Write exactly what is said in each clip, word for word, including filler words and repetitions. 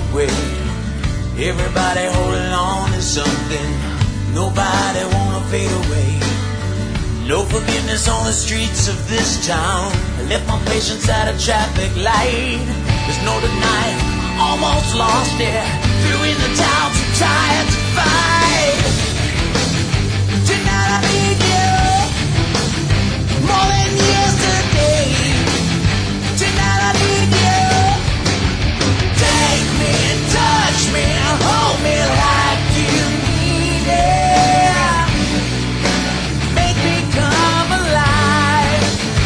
way. Everybody holding on to something, nobody wanna fade away. No forgiveness on the streets of this town. I left my patience at a traffic light. There's no denying, almost lost it. Threw in the towel, too tired to fight. Tonight I need you more than yesterday. Tonight I need you. Take me, touch me, hold me like you need it. Make me come alive.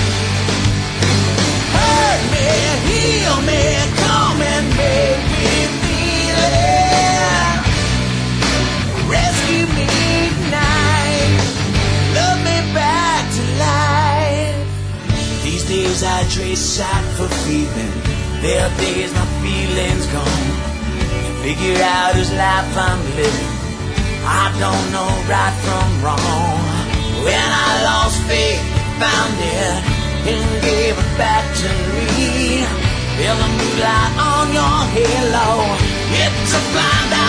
Hurt me, heal me, come and make me feel it. Rescue me tonight. Love me back to life. These days I trace sight for feeling. There are days my feelings gone. Figure out whose life I'm living. I don't know right from wrong. When I lost faith, found it and gave it back to me. Feel the moonlight on your halo. It's a blind